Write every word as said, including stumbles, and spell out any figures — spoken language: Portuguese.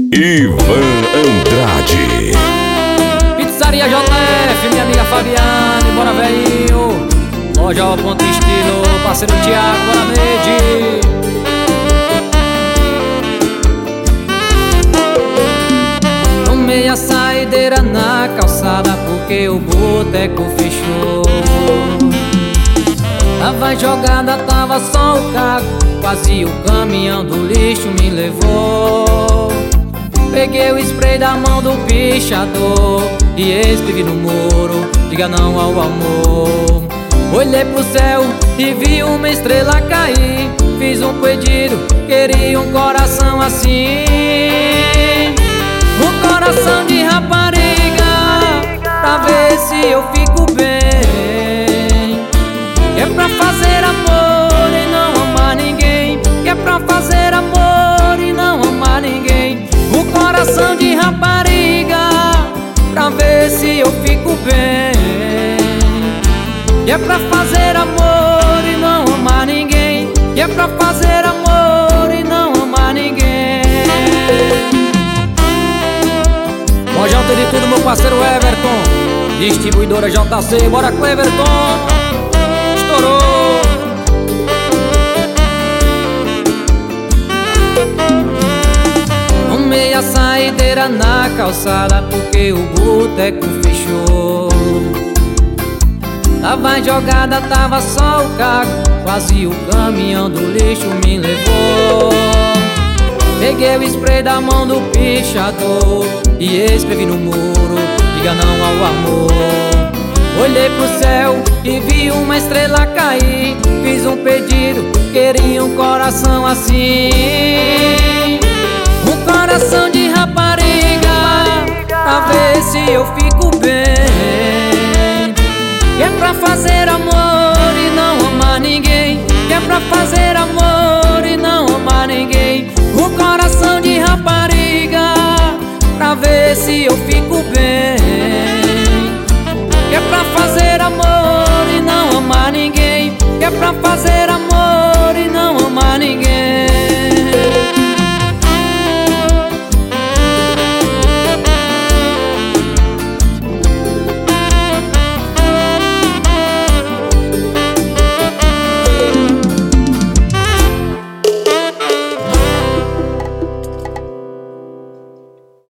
Ivan Andrade. Pizzaria J F, minha amiga Fabiane, bora velhinho. Loja ao Ponto Estilo, parceiro Thiago, bora Neide. Tomei a saideira na calçada porque o boteco fechou. Tava jogada, tava só o carro, quase o caminhão do lixo me levou. Peguei o spray da mão do pichador e escrevi no muro: diga não ao amor. Olhei pro céu e vi uma estrela cair. Fiz um pedido, queria um coração assim, um coração de rapariga, pra ver se eu fico bem. Que é pra fazer amor e não amar ninguém. Que é pra fazer amor e não amar ninguém. Um coração de rapariga, pra ver se eu fico bem. Que é pra fazer amor e não amar ninguém. Que é pra fazer amor e não amar ninguém. Lojão tem de tudo, meu parceiro Everton. Distribuidora J C, bora Cleverton. Estourou. Tomei a saideira na calçada porque o boteco fechou. Tava jogada, tava só o carro, quase o caminhão do lixo me levou. Peguei o spray da mão do pichador e escrevi no muro: diga não ao amor. Olhei pro céu e vi uma estrela cair. Fiz um pedido, queria um coração assim, um coração de rapariga, pra ver se eu fico bem. Que é pra fazer amor e não amar ninguém. Que é pra fazer amor e não amar ninguém. Um coração de rapariga, pra ver se eu fico bem. Que é pra fazer